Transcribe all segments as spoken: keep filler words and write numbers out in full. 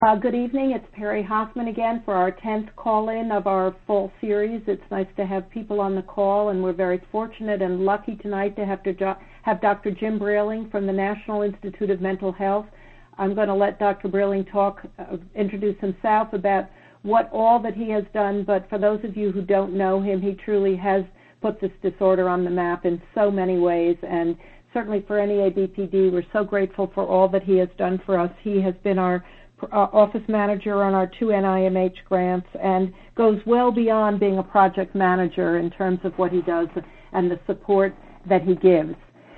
Uh, good evening. It's Perry Hoffman again for our tenth call-in of our fall series. It's nice to have people on the call, and we're very fortunate and lucky tonight to have, to jo- have Doctor Jim Brailing from the National Institute of Mental Health. I'm going to let Doctor Brailing talk, uh, introduce himself about what all that he has done, but for those of you who don't know him, he truly has put this disorder on the map in so many ways, and certainly for N E A B P D, we're so grateful for all that he has done for us. He has been our Uh, office manager on our two N I M H grants and goes well beyond being a project manager in terms of what he does and the support that he gives.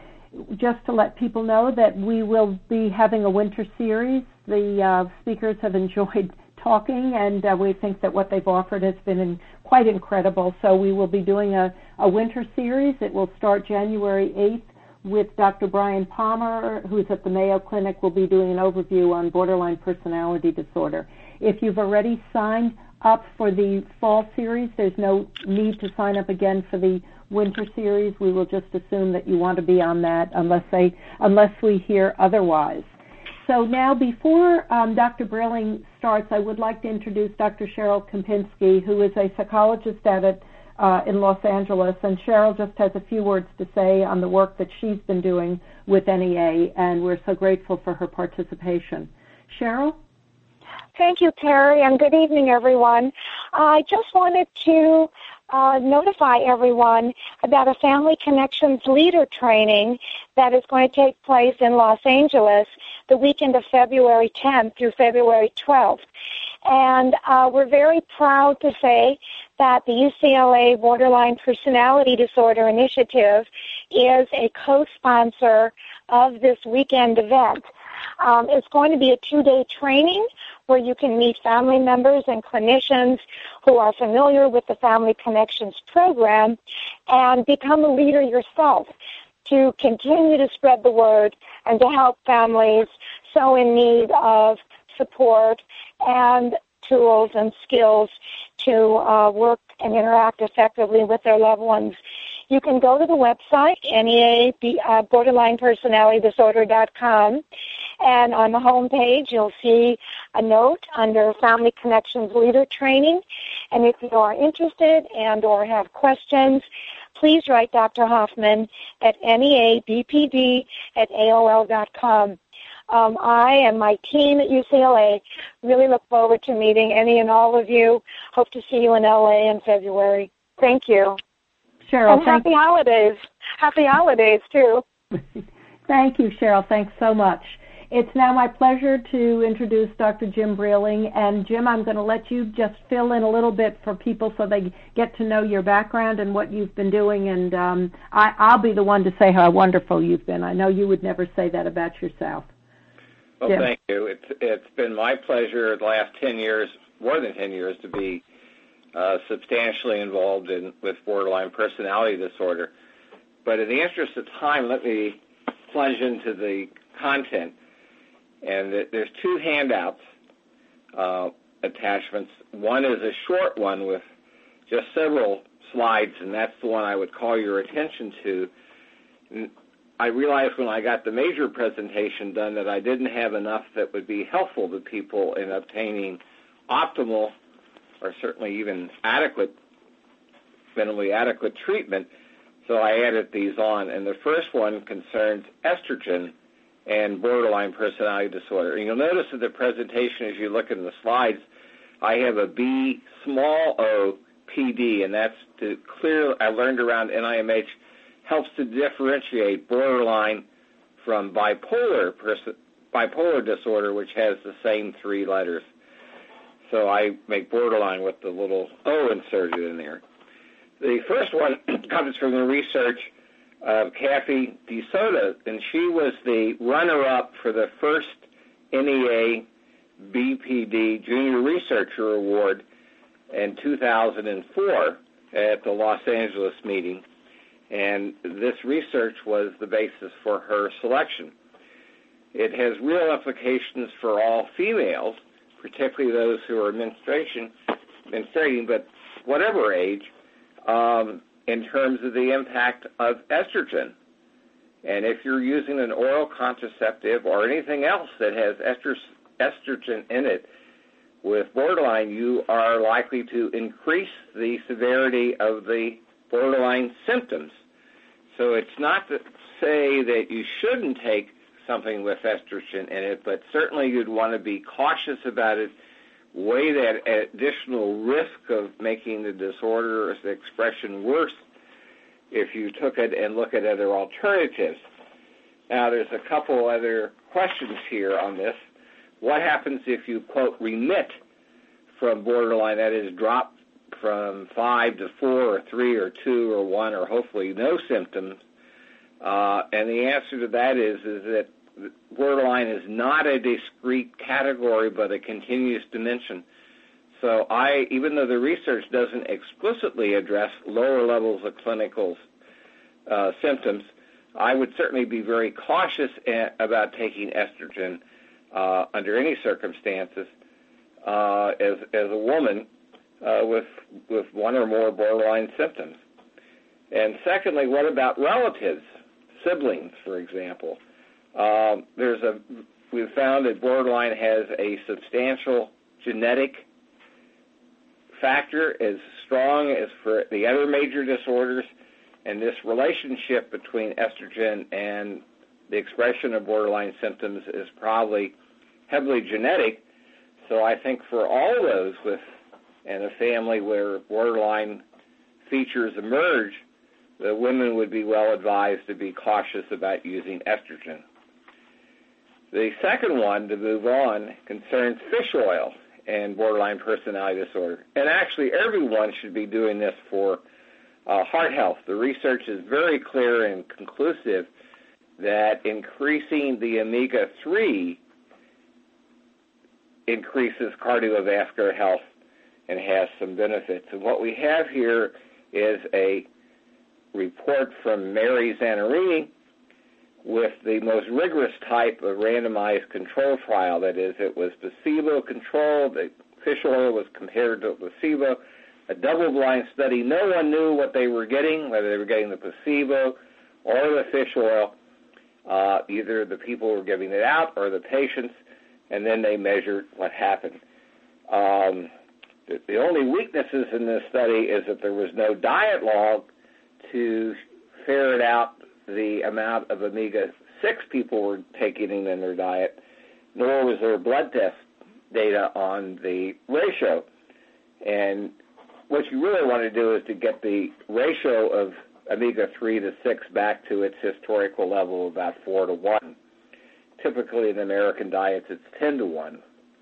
Just to let people know that we will be having a winter series. The uh, speakers have enjoyed talking, and uh, we think that what they've offered has been in, quite incredible. So we will be doing a, a winter series. It will start January eighth. With Doctor Brian Palmer, who's at the Mayo Clinic, will be doing an overview on borderline personality disorder. If you've already signed up for the fall series, there's no need to sign up again for the winter series. We will just assume that you want to be on that unless they, unless we hear otherwise. So now, before um, Doctor Brailing starts, I would like to introduce Doctor Cheryl Kempinski, who is a psychologist at it Uh, in Los Angeles, and Cheryl just has a few words to say on the work that she's been doing with N E A, and we're so grateful for her participation. Cheryl? Thank you, Perry, and good evening, everyone. I just wanted to uh, notify everyone about a Family Connections Leader Training that is going to take place in Los Angeles the weekend of February tenth through February twelfth. And uh, we're very proud to say that the U C L A Borderline Personality Disorder Initiative is a co-sponsor of this weekend event. Um, it's going to be a two-day training where you can meet family members and clinicians who are familiar with the Family Connections program and become a leader yourself to continue to spread the word and to help families so in need of support and tools and skills to uh, work and interact effectively with their loved ones. You can go to the website, N E A borderline personality disorder dot com, and on the home page you'll see a note under Family Connections Leader Training. And if you are interested and or have questions, please write Doctor Hoffman at N E A B P D at A O L dot com. Um, I and my team at U C L A really look forward to meeting any and all of you. Hope to see you in L A in February. Thank you. Cheryl, and happy holidays. Happy holidays, too. Thank you, Cheryl. Thanks so much. It's now my pleasure to introduce Doctor Jim Brailing. And, Jim, I'm going to let you just fill in a little bit for people so they get to know your background and what you've been doing. And um, I, I'll be the one to say how wonderful you've been. I know you would never say that about yourself. Well, Jim. Thank you. It's It's been my pleasure the last ten years, more than ten years, to be uh, substantially involved in with borderline personality disorder. But in the interest of time, let me plunge into the content. And there's two handouts, uh, attachments. One is a short one with just several slides, and that's the one I would call your attention to. And I realized when I got the major presentation done that I didn't have enough that would be helpful to people in obtaining optimal or certainly even adequate, minimally adequate treatment, so I added these on. And the first one concerns estrogen and borderline personality disorder. And you'll notice in the presentation, as you look at the slides, I have a B small o P D, and that's to clear, I learned around N I M H, helps to differentiate borderline from bipolar person, bipolar disorder, which has the same three letters. So I make borderline with the little O inserted in there. The first one comes from the research of Kathy DeSoto, and she was the runner-up for the first N E A B P D Junior Researcher Award in two thousand four at the Los Angeles meeting. And this research was the basis for her selection. It has real implications for all females, particularly those who are menstruation, menstruating, but whatever age, um, in terms of the impact of estrogen. And if you're using an oral contraceptive or anything else that has estrogen in it, with borderline, you are likely to increase the severity of the borderline symptoms. So it's not to say that you shouldn't take something with estrogen in it, but certainly you'd want to be cautious about it, weigh that additional risk of making the disorder or the expression worse if you took it, and look at other alternatives. Now, there's a couple other questions here on this. What happens if you, quote, remit from borderline, that is, drop from five to four or three or two or one or hopefully no symptoms? Uh, and the answer to that is, is that borderline is not a discrete category but a continuous dimension. So I, even though the research doesn't explicitly address lower levels of clinical uh, symptoms, I would certainly be very cautious a- about taking estrogen uh, under any circumstances uh, as, as a woman uh, with, with one or more borderline symptoms. And secondly, what about relatives, siblings, for example? Um, there's a, we've found that borderline has a substantial genetic factor as strong as for the other major disorders, and this relationship between estrogen and the expression of borderline symptoms is probably heavily genetic. So I think for all those with in a family where borderline features emerge, the women would be well advised to be cautious about using estrogen. The second one, to move on, concerns fish oil and borderline personality disorder. And actually, everyone should be doing this for uh, heart health. The research is very clear and conclusive that increasing the omega three increases cardiovascular health and has some benefits. And what we have here is a report from Mary Zanarini with the most rigorous type of randomized control trial. That is, it was placebo-controlled. The fish oil was compared to placebo. A double-blind study. No one knew what they were getting, whether they were getting the placebo or the fish oil. Uh, either the people who were giving it out or the patients, and then they measured what happened. Um, the, the only weaknesses in this study is that there was no diet log to ferret out the amount of omega six people were taking in their diet, nor was there blood test data on the ratio. And what you really want to do is to get the ratio of omega three to six back to its historical level of about four to one. Typically in American diets, it's ten to one.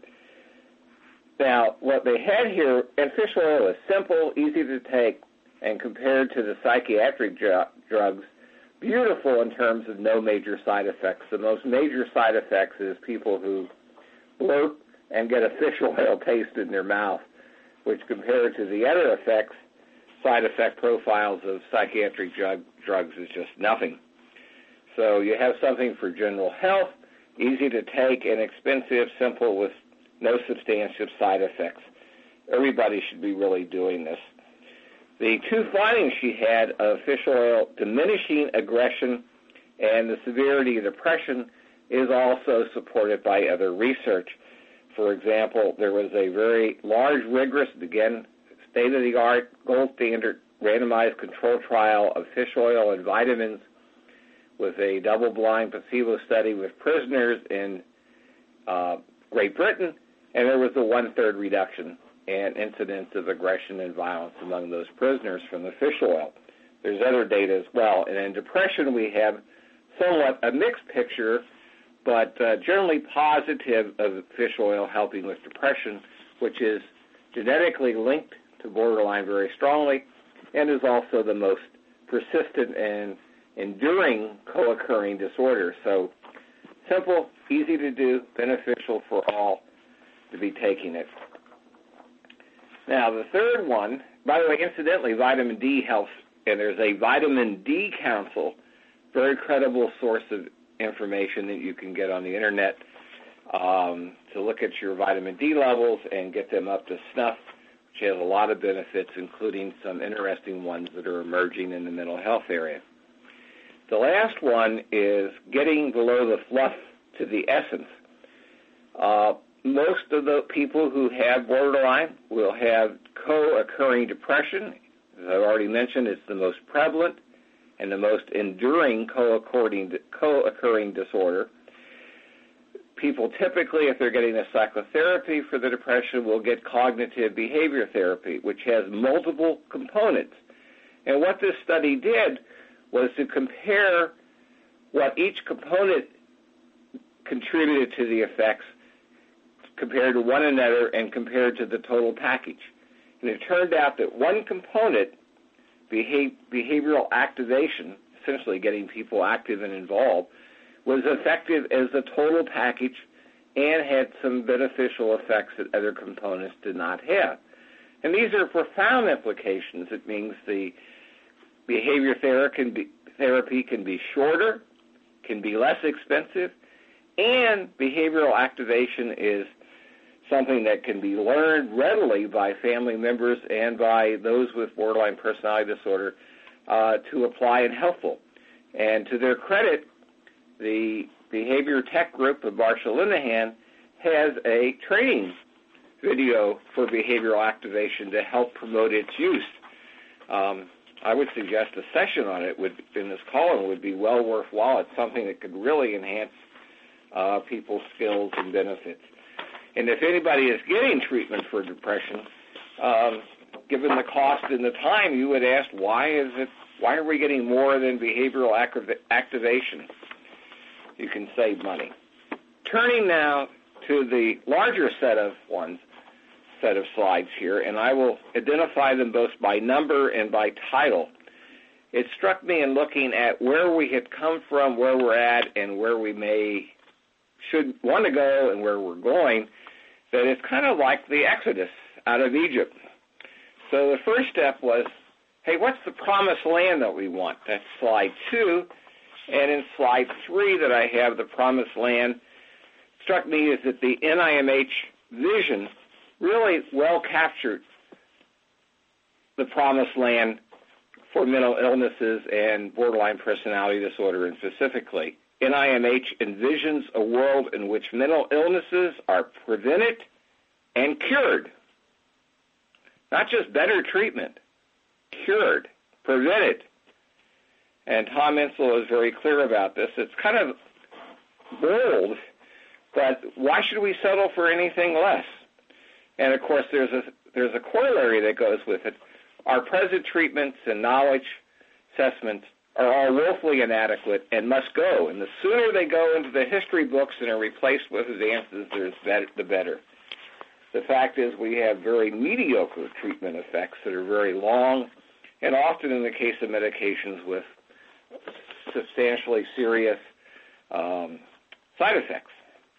Now, what they had here, and fish oil is simple, easy to take, and compared to the psychiatric dr- drugs, beautiful in terms of no major side effects. The most major side effects is people who blurt and get a fish oil taste in their mouth, which compared to the other effects, side effect profiles of psychiatric drug, drugs is just nothing. So you have something for general health, easy to take, inexpensive, simple, with no substantial side effects. Everybody should be really doing this. The two findings she had of fish oil diminishing aggression and the severity of depression is also supported by other research. For example, there was a very large, rigorous, again, state-of-the-art, gold standard randomized control trial of fish oil and vitamins with a double-blind placebo study with prisoners in uh, Great Britain, and there was a one-third reduction in incidence of aggression and violence among those prisoners from the fish oil. There's other data as well. And in depression, we have somewhat a mixed picture, but uh, generally positive of fish oil helping with depression, which is genetically linked to borderline very strongly and is also the most persistent and enduring co-occurring disorder. So simple, easy to do, beneficial for all to be taking it. Now, the third one, by the way, incidentally, vitamin D helps, and there's a Vitamin D Council, very credible source of information that you can get on the Internet um, to look at your vitamin D levels and get them up to snuff, which has a lot of benefits, including some interesting ones that are emerging in the mental health area. The last one is getting below the fluff to the essence. Uh, most of the people who have borderline will have co-occurring depression. As I've already mentioned, it's the most prevalent and the most enduring co-occurring, co-occurring disorder. People typically, if they're getting a psychotherapy for the depression, will get cognitive behavior therapy, which has multiple components. And what this study did was to compare what each component contributed to the effects compared to one another and compared to the total package. And it turned out that one component, behav- behavioral activation, essentially getting people active and involved, was effective as a total package and had some beneficial effects that other components did not have. And these are profound implications. It means the behavior therapy can be, therapy can be shorter, can be less expensive, and behavioral activation is something that can be learned readily by family members and by those with borderline personality disorder uh, to apply and helpful. And to their credit, the Behavior Tech Group of Marshall Linehan has a training video for behavioral activation to help promote its use. Um, I would suggest a session on it would, in this call-in would be well worthwhile. It's something that could really enhance uh, people's skills and benefits. And if anybody is getting treatment for depression, um, given the cost and the time, you would ask, why is it? Why are we getting more than behavioral activ- activation? You can save money. Turning now to the larger set of ones, set of slides here, and I will identify them both by number and by title. It struck me in looking at where we had come from, where we're at, and where we may should want to go and where we're going, that it's kind of like the Exodus out of Egypt. So the first step was, hey, what's the promised land that we want? That's slide two. And in slide three that I have, the promised land, struck me is that the N I M H vision really well captured the promised land for mental illnesses and borderline personality disorder, and specifically, N I M H envisions a world in which mental illnesses are prevented and cured. Not just better treatment, cured, prevented. And Tom Insel is very clear about this. It's kind of bold, but why should we settle for anything less? And, of course, there's a, there's a corollary that goes with it. Our present treatments and knowledge assessments are all woefully inadequate and must go. And the sooner they go into the history books and are replaced with advances, there's better, the better. The fact is we have very mediocre treatment effects that are very long and often, in the case of medications, with substantially serious um, side effects.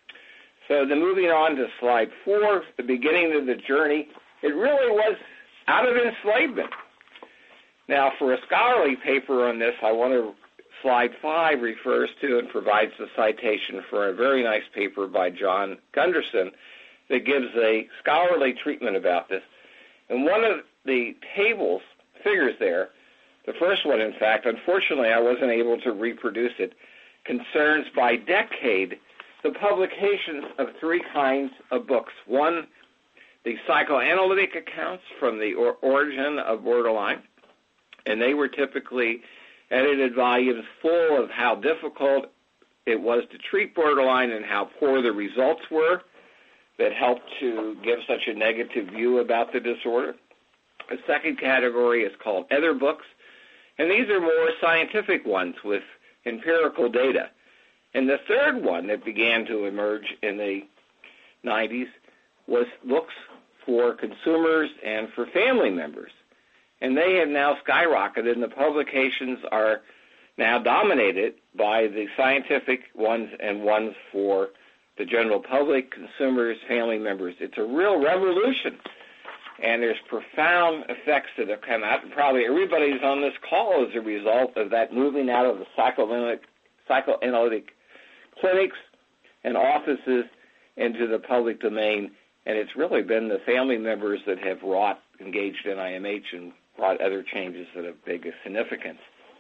So then moving on to slide four, the beginning of the journey, it really was out of enslavement. Now, for a scholarly paper on this, I want to, slide five refers to and provides the citation for a very nice paper by John Gunderson that gives a scholarly treatment about this. And one of the tables, figures there, the first one, in fact, unfortunately I wasn't able to reproduce it, concerns by decade the publications of three kinds of books. One, the psychoanalytic accounts from the or- origin of borderline, and they were typically edited volumes full of how difficult it was to treat borderline and how poor the results were that helped to give such a negative view about the disorder. A second category is called other books, and these are more scientific ones with empirical data. And the third one that began to emerge in the nineties was books for consumers and for family members. And they have now skyrocketed, and the publications are now dominated by the scientific ones and ones for the general public, consumers, family members. It's a real revolution, and there's profound effects that have come out. And probably everybody's on this call as a result of that moving out of the psychoanalytic, psychoanalytic clinics and offices into the public domain, and it's really been the family members that have wrought, engaged N I M H and brought other changes that have big significance.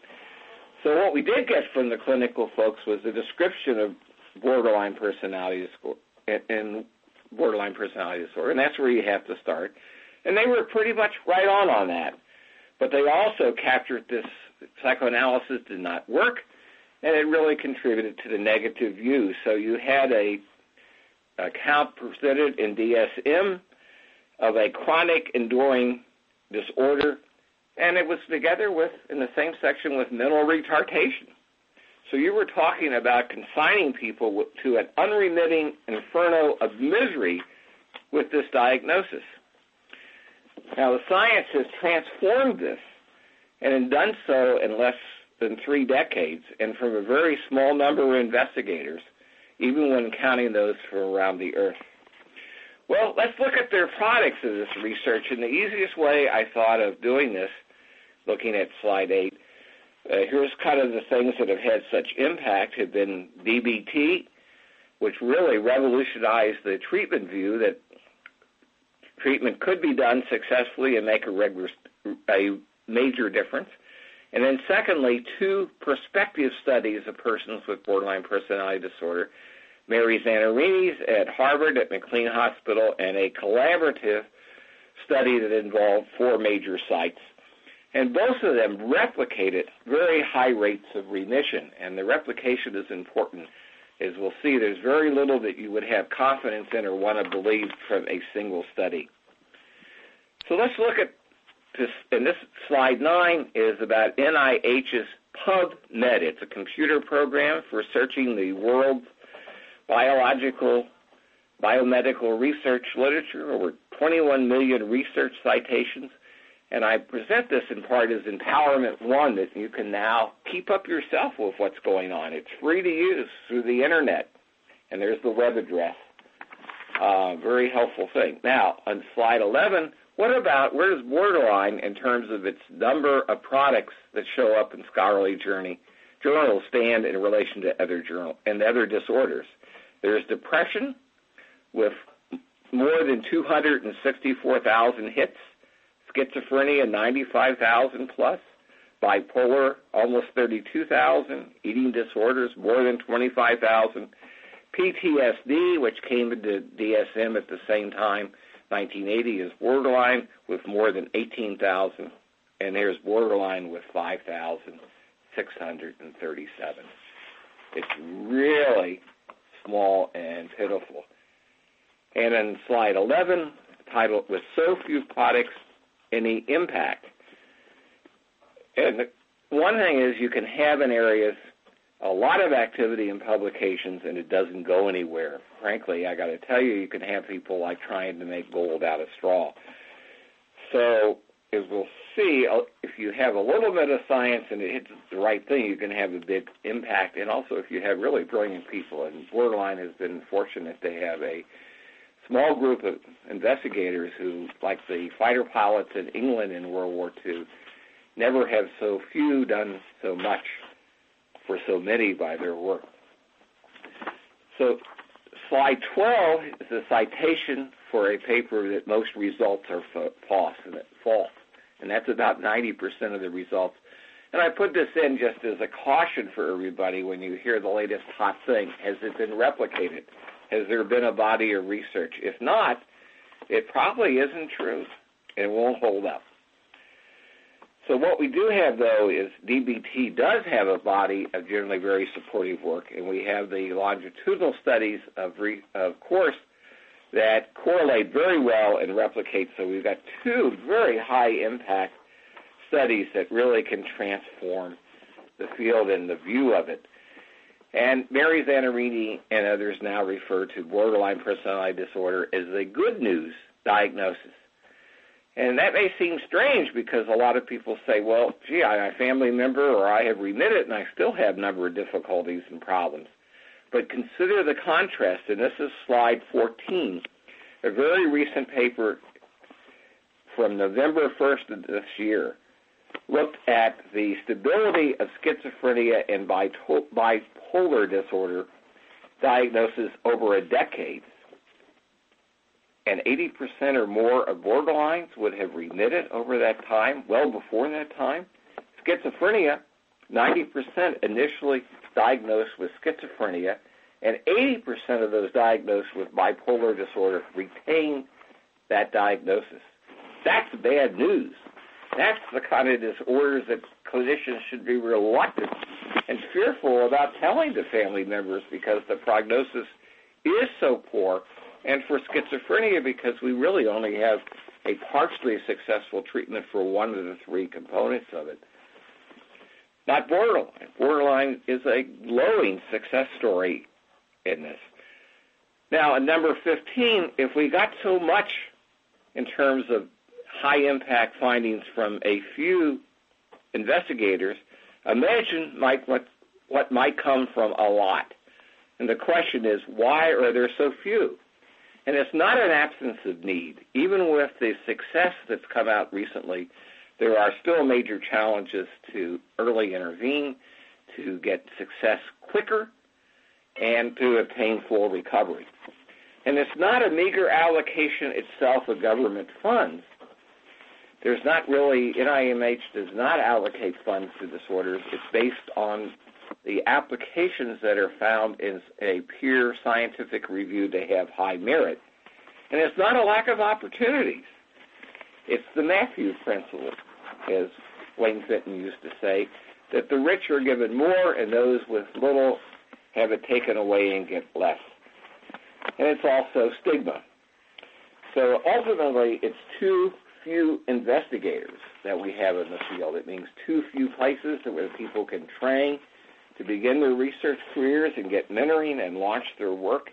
So what we did get from the clinical folks was a description of borderline personality disorder, and borderline personality disorder, and that's where you have to start. And they were pretty much right on on that. But they also captured this psychoanalysis did not work, and it really contributed to the negative view. So you had a account presented in D S M of a chronic enduring disorder, and it was together with, in the same section, with mental retardation. So you were talking about consigning people to an unremitting inferno of misery with this diagnosis. Now, the science has transformed this, and has done so in less than three decades, and from a very small number of investigators, even when counting those from around the earth. Well, let's look at their products of this research, and the easiest way I thought of doing this, looking at slide eight, uh, here's kind of the things that have had such impact have been D B T, which really revolutionized the treatment view that treatment could be done successfully and make a, regular, a major difference. And then secondly, two prospective studies of persons with borderline personality disorder, Mary Zannarini's at Harvard at McLean Hospital, and a collaborative study that involved four major sites. And both of them replicated very high rates of remission. And the replication is important. As we'll see, there's very little that you would have confidence in or want to believe from a single study. So let's look at this, and this slide nine is about N I H's PubMed. It's a computer program for searching the world's biological, biomedical research literature, over twenty-one million research citations. And I present this in part as Empowerment One, that you can now keep up yourself with what's going on. It's free to use through the Internet, and there's the web address. Uh, very helpful thing. Now, on slide eleven, what about, where does borderline, in terms of its number of products that show up in scholarly journey, journals, stand in relation to other journal and other disorders? There's depression with more than two hundred sixty-four thousand hits, schizophrenia ninety-five thousand plus, bipolar almost thirty-two thousand, eating disorders more than twenty-five thousand, P T S D, which came into D S M at the same time, nineteen eighty, is borderline with more than eighteen thousand, and there's borderline with five thousand six hundred thirty-seven. It's really small and pitiful. And in slide eleven, titled With So Few Products, Any Impact. And the one thing is, you can have in areas a lot of activity in publications and it doesn't go anywhere. Frankly, I got to tell you, you can have people like trying to make gold out of straw. So as we'll see, if you have a little bit of science and it hits the right thing, you can have a big impact. And also if you have really brilliant people, and Borderline has been fortunate to have a small group of investigators who, like the fighter pilots in England in World War Two, never have so few done so much for so many by their work. So slide twelve is a citation for a paper that most results are false, and false, and that's about ninety percent of the results. And I put this in just as a caution for everybody when you hear the latest hot thing. Has it been replicated? Has there been a body of research? If not, it probably isn't true. It won't hold up. So what we do have, though, is D B T does have a body of generally very supportive work, and we have the longitudinal studies of, re, of course, that correlate very well and replicate. So we've got two very high-impact studies that really can transform the field and the view of it. And Mary Zannarini and others now refer to borderline personality disorder as the good news diagnosis. And that may seem strange because a lot of people say, well, gee, I'm a family member or I have remitted and I still have a number of difficulties and problems. But consider the contrast, and this is slide fourteen, a very recent paper from November first of this year looked at the stability of schizophrenia and bipolar disorder diagnosis over a decade. And eighty percent or more of borderlines would have remitted over that time, well before that time. Schizophrenia, ninety percent initially diagnosed with schizophrenia, And eighty percent of those diagnosed with bipolar disorder retain that diagnosis. That's bad news. That's the kind of disorders that clinicians should be reluctant and fearful about telling to family members because the prognosis is so poor, and for schizophrenia because we really only have a partially successful treatment for one of the three components of it. Not borderline. Borderline is a glowing success story in this. Now, at number fifteen, if we got so much in terms of high-impact findings from a few investigators, imagine, Mike, what, what might come from a lot. And the question is, why are there so few? And it's not an absence of need. Even with the success that's come out recently, there are still major challenges to early intervene, to get success quicker, and to obtain full recovery. And it's not a meager allocation itself of government funds. There's not really, N I M H does not allocate funds to disorders. It's based on the applications that are found in a peer scientific review to have high merit. And it's not a lack of opportunities. It's the Matthews principle, as Wayne Fenton used to say, that the rich are given more and those with little have it taken away and get less. And it's also stigma. So ultimately, it's too few investigators that we have in the field. It means too few places where people can train to begin their research careers and get mentoring and launch their work.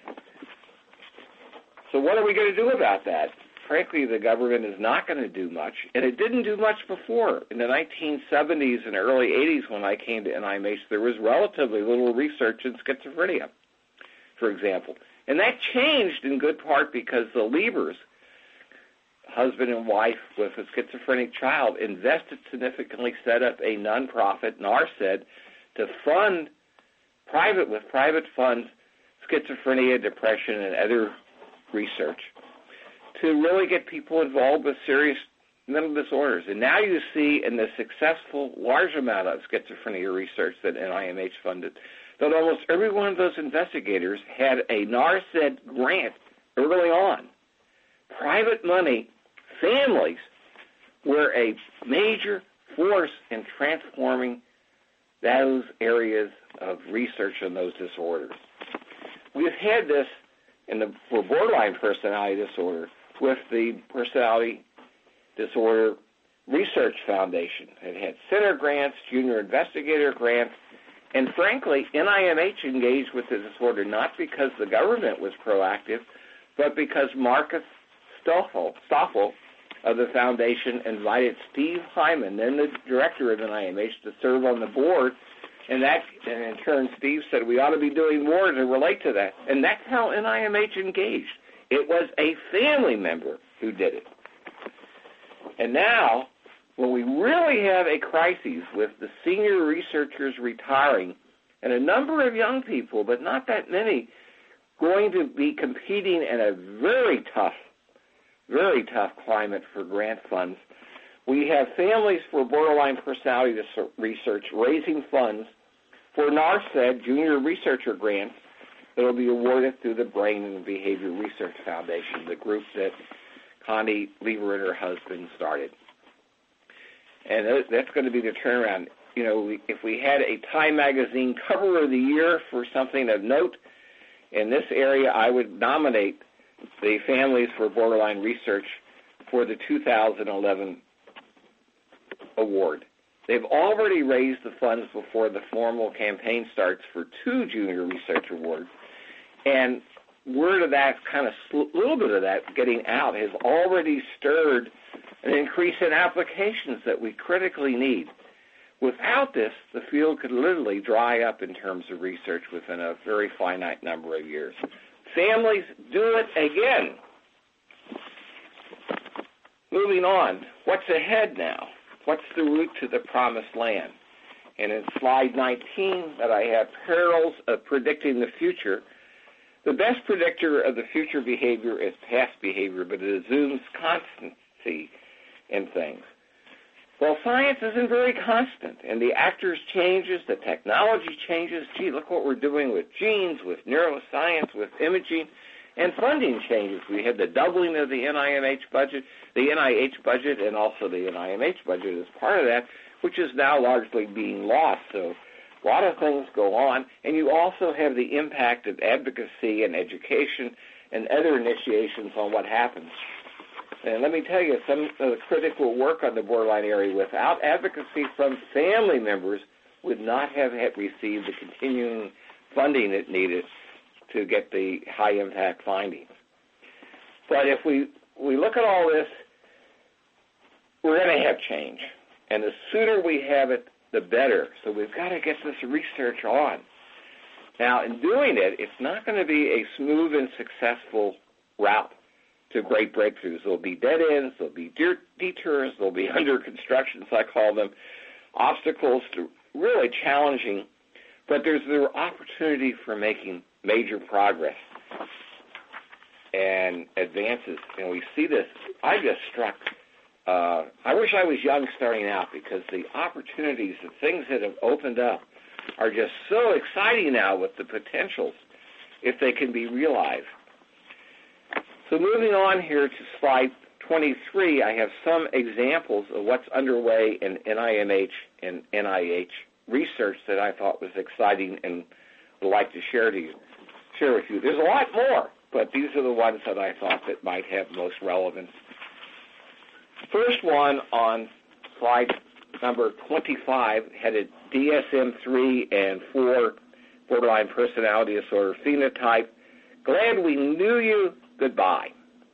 So what are we going to do about that? Frankly, the government is not going to do much, and it didn't do much before. In the nineteen seventies and early eighties, when I came to N I M H, there was relatively little research in schizophrenia, for example. And that changed in good part because the Liebers, husband and wife with a schizophrenic child, invested significantly, set up a nonprofit, NARCED, to fund private, with private funds, schizophrenia, depression, and other research to really get people involved with serious mental disorders. And now you see in the successful large amount of schizophrenia research that N I M H funded that almost every one of those investigators had a NARCED grant early on. Private money, families were a major force in transforming those areas of research on those disorders. We've had this in the, for borderline personality disorder with the Personality Disorder Research Foundation. It had center grants, junior investigator grants, and frankly, N I M H engaged with the disorder not because the government was proactive, but because Marcus Stoffel, Stoffel of the foundation invited Steve Hyman, then the director of N I M H, to serve on the board, and that, and in turn, Steve said we ought to be doing more to relate to that, and that's how N I M H engaged. It was a family member who did it. And now, when we really have a crisis with the senior researchers retiring and a number of young people, but not that many, going to be competing in a very tough, very tough climate for grant funds, we have families for borderline personality research raising funds for NARCED junior researcher grants that will be awarded through the Brain and Behavior Research Foundation, the group that Connie Lieber and her husband started. And that's going to be the turnaround. You know, if we had a Time magazine cover of the year for something of note in this area, I would nominate the Families for Borderline Research for the two thousand eleven award. They've already raised the funds before the formal campaign starts for two junior research awards. And word of that, kind of a little bit of that getting out, has already stirred an increase in applications that we critically need. Without this, the field could literally dry up in terms of research within a very finite number of years. Families, do it again. Moving on, what's ahead now? What's the route to the promised land? And in slide nineteen that I have, perils of predicting the future. The best predictor of the future behavior is past behavior, but it assumes constancy in things. Well, science isn't very constant, and the actors changes, the technology changes. Gee, look what we're doing with genes, with neuroscience, with imaging, and funding changes. We had the doubling of the N I M H budget, the N I H budget, and also the N I M H budget as part of that, which is now largely being lost. So a lot of things go on, and you also have the impact of advocacy and education and other initiations on what happens. And let me tell you, some of the critical work on the borderline area without advocacy from family members would not have received the continuing funding it needed to get the high-impact findings. But if we, we look at all this, we're going to have change. And the sooner we have it, the better. So we've got to get this research on. Now, in doing it, it's not going to be a smooth and successful route to great breakthroughs. There'll be dead ends, there'll be detours, there'll be under constructions, I call them, obstacles to really challenging, but there's the opportunity for making major progress and advances. And we see this. I just struck, uh, I wish I was young starting out, because the opportunities, the things that have opened up are just so exciting now with the potentials if they can be realized. So moving on here to slide twenty-three, I have some examples of what's underway in N I M H and N I H research that I thought was exciting and would like to share to you, share with you. There's a lot more, but these are the ones that I thought that might have most relevance. First one on slide number twenty-five, headed D S M three and four, borderline personality disorder phenotype. Glad we knew you. Goodbye.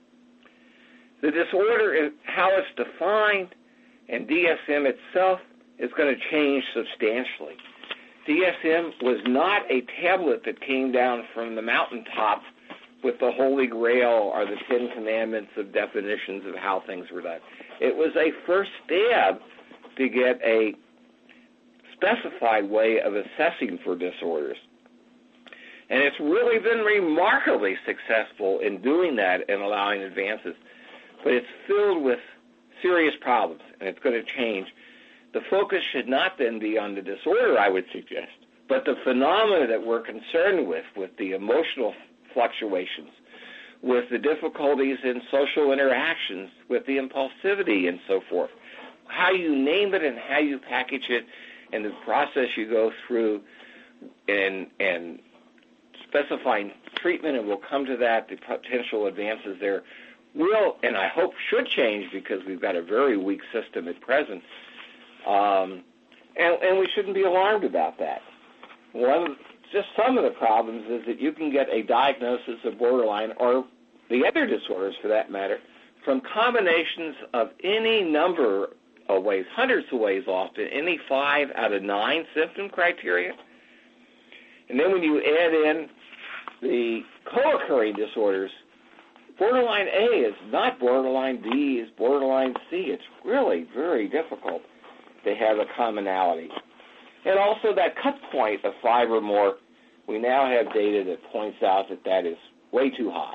The disorder is how it's defined, and D S M itself is going to change substantially. D S M was not a tablet that came down from the mountaintop with the Holy Grail or the Ten Commandments of definitions of how things were done. It was a first stab to get a specified way of assessing for disorders. And it's really been remarkably successful in doing that and allowing advances. But it's filled with serious problems, and it's going to change. The focus should not then be on the disorder, I would suggest, but the phenomena that we're concerned with, with the emotional fluctuations, with the difficulties in social interactions, with the impulsivity and so forth. How you name it and how you package it, and the process you go through and and specifying treatment, and we'll come to that, the potential advances there will, and I hope should change, because we've got a very weak system at present, um, and, and we shouldn't be alarmed about that. One, just some of the problems is that you can get a diagnosis of borderline, or the other disorders for that matter, from combinations of any number of ways, hundreds of ways often, any five out of nine symptom criteria. And then when you add in the co-occurring disorders, borderline A is not borderline B, is borderline C. It's really very difficult to have a commonality. And also that cut point of five or more, we now have data that points out that that is way too high.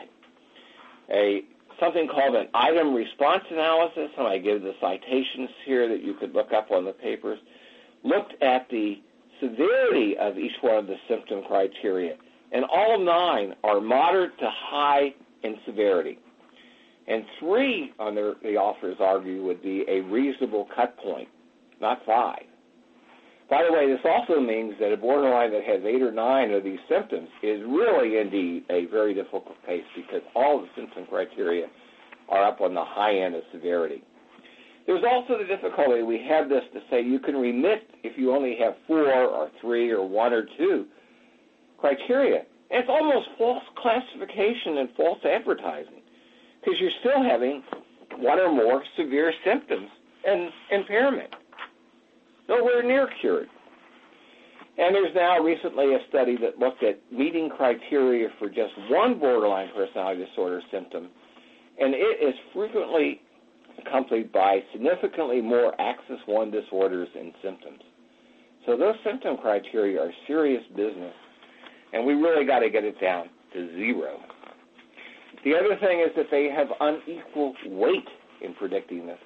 A something called an item response analysis, and I give the citations here that you could look up on the papers, looked at the severity of each one of the symptom criteria. And all nine are moderate to high in severity. And three, on the, the authors argue, would be a reasonable cut point, not five. By the way, this also means that a borderline that has eight or nine of these symptoms is really indeed a very difficult case, because all the symptom criteria are up on the high end of severity. There's also the difficulty, we have this to say you can remit if you only have four or three or one or two criteria. And it's almost false classification and false advertising, because you're still having one or more severe symptoms and impairment. Nowhere near cured. And there's now recently a study that looked at meeting criteria for just one borderline personality disorder symptom, and it is frequently accompanied by significantly more axis one disorders and symptoms. So those symptom criteria are serious business, and we really got to get it down to zero. The other thing is that they have unequal weight in predicting the thing.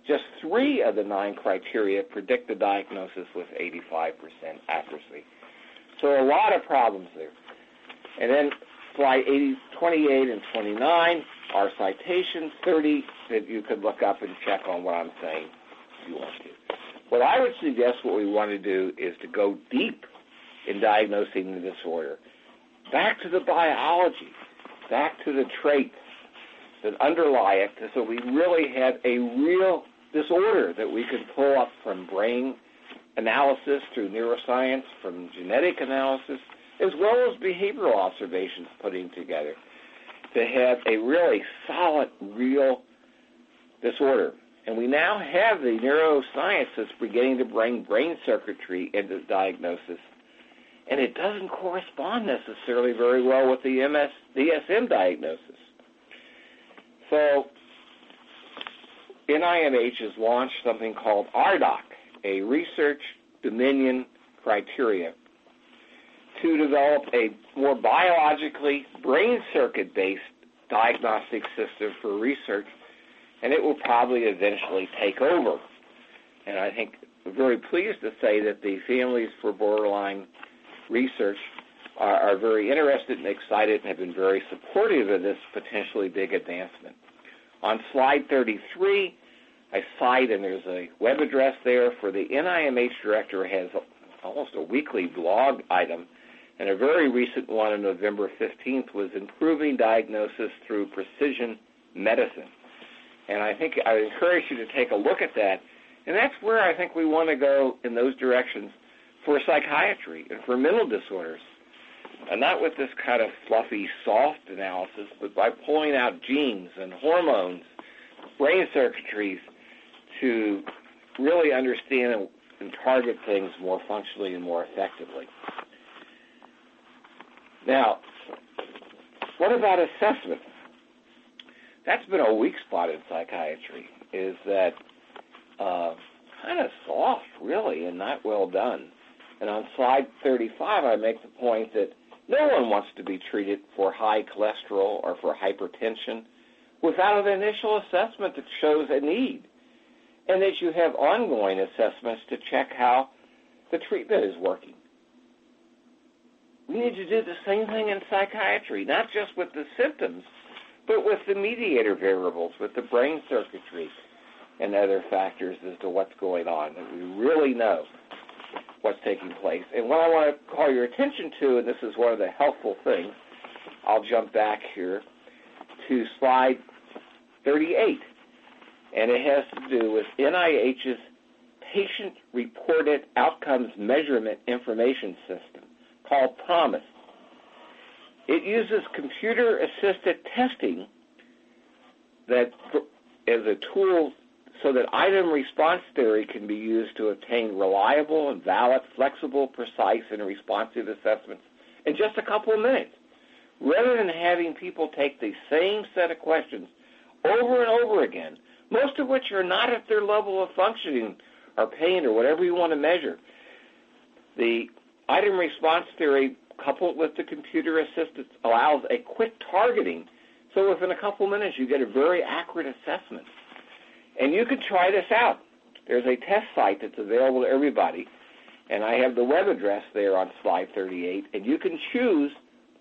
just three of the nine criteria predict the diagnosis with eighty-five percent accuracy. So a lot of problems there. And then slide eighty, twenty-eight and twenty-nine are citations, thirty that you could look up and check on what I'm saying if you want to. What I would suggest what we want to do is to go deep in diagnosing the disorder, back to the biology, back to the traits that underlie it, so we really have a real disorder that we can pull up from brain analysis through neuroscience, from genetic analysis, as well as behavioral observations putting together to have a really solid, real disorder. And we now have the neuroscience that's beginning to bring brain circuitry into diagnosis, and it doesn't correspond necessarily very well with the M S, D S M diagnosis. So N I M H has launched something called R D O C, a Research Dominion Criteria, to develop a more biologically brain circuit-based diagnostic system for research, and it will probably eventually take over. And I think I'm very pleased to say that the Families for Borderline Research are, are very interested and excited and have been very supportive of this potentially big advancement. On slide thirty-three, I cite, and there's a web address there for the N I M H director has a, almost a weekly blog item, and a very recent one on November fifteenth was Improving Diagnosis Through Precision Medicine. And I think I encourage you to take a look at that, and that's where I think we want to go in those directions for psychiatry and for mental disorders. And not with this kind of fluffy, soft analysis, but by pulling out genes and hormones, brain circuitries, to really understand and, and target things more functionally and more effectively. Now, what about assessment? That's been a weak spot in psychiatry, is that uh, kind of soft, really, and not well done. And on slide thirty-five, I make the point that no one wants to be treated for high cholesterol or for hypertension without an initial assessment that shows a need, and that you have ongoing assessments to check how the treatment is working. We need to do the same thing in psychiatry, not just with the symptoms, but with the mediator variables, with the brain circuitry and other factors as to what's going on, that we really know what's taking place. And what I want to call your attention to, and this is one of the helpful things, I'll jump back here to slide thirty-eight, and it has to do with N I H's Patient-Reported Outcomes Measurement Information System, called PROMIS. It uses computer-assisted testing that as a tool so that item response theory can be used to obtain reliable and valid, flexible, precise, and responsive assessments in just a couple of minutes, rather than having people take the same set of questions over and over again, most of which are not at their level of functioning or pain or whatever you want to measure. The item response theory, coupled with the computer assistance, allows a quick targeting, so within a couple minutes you get a very accurate assessment. And you can try this out. There's a test site that's available to everybody, and I have the web address there on slide thirty-eight, and you can choose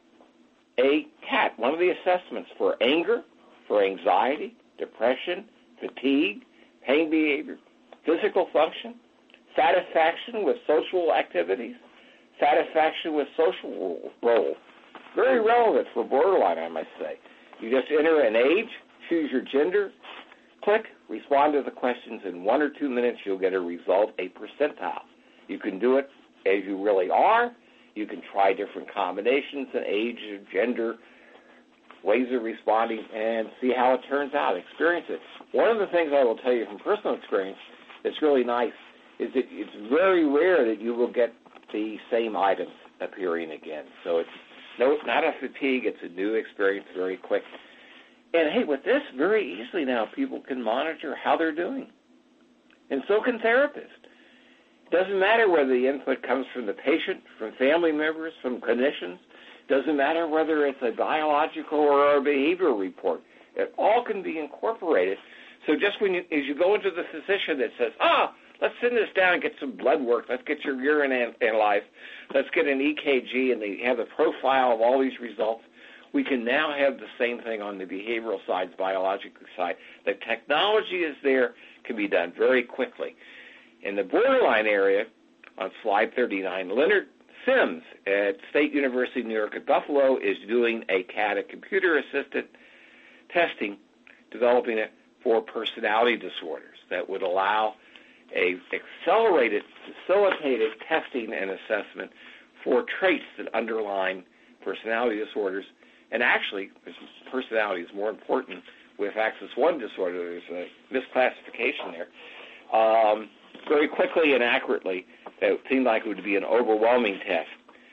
a C A T, one of the assessments for anger, for anxiety, depression, fatigue, pain behavior, physical function, satisfaction with social activities, satisfaction with social roles. Very relevant for borderline, I must say. You just enter an age, choose your gender, click, respond to the questions. In one or two minutes, you'll get a result, a percentile. You can do it as you really are. You can try different combinations and age, gender, ways of responding, and see how it turns out. Experience it. One of the things I will tell you from personal experience that's really nice is that it's very rare that you will get the same items appearing again. So it's no, not a fatigue. It's a new experience, very quick. And, hey, with this, very easily now people can monitor how they're doing. And so can therapists. It doesn't matter whether the input comes from the patient, from family members, from clinicians. It doesn't matter whether it's a biological or a behavioral report. It all can be incorporated. So just when you, as you go into the physician that says, ah, let's send this down and get some blood work. Let's get your urine an- analyzed. Let's get an E K G, and they have a profile of all these results. We can now have the same thing on the behavioral side, biological side. The technology is there, can be done very quickly. In the borderline area, on slide thirty-nine, Leonard Sims at State University of New York at Buffalo is doing a C A D, a computer-assisted testing, developing it for personality disorders that would allow a accelerated, facilitated testing and assessment for traits that underline personality disorders. And actually, personality is more important with Axis one disorder. There's a misclassification there. Um, very quickly and accurately, it seemed like it would be an overwhelming test.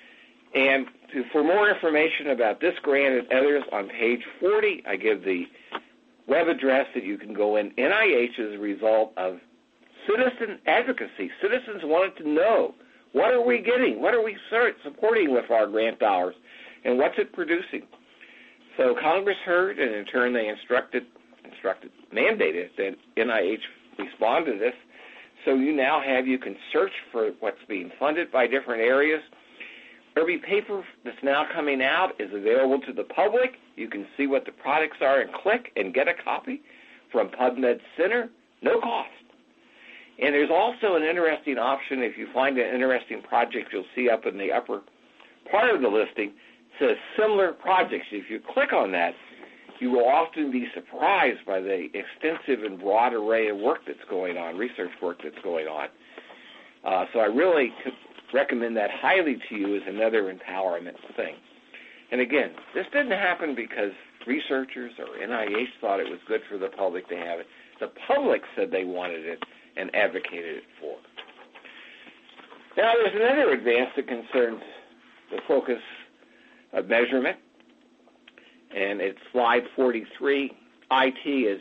And to, for more information about this grant and others, on page forty, I give the web address that you can go in. N I H is a result of citizen advocacy. Citizens wanted to know, what are we getting? What are we supporting with our grant dollars? And what's it producing? So Congress heard, and in turn they instructed, instructed, mandated that N I H respond to this. So you now have, you can search for what's being funded by different areas. Every paper that's now coming out is available to the public. You can see what the products are and click and get a copy from PubMed Center, no cost. And there's also an interesting option. If you find an interesting project, you'll see up in the upper part of the listing, it says similar projects. If you click on that, you will often be surprised by the extensive and broad array of work that's going on, research work that's going on. Uh, so I really recommend that highly to you as another empowerment thing. And again, this didn't happen because researchers or N I H thought it was good for the public to have it. The public said they wanted it and advocated it for. Now, there's another advance that concerns the focus of measurement, and it's slide forty-three. I T is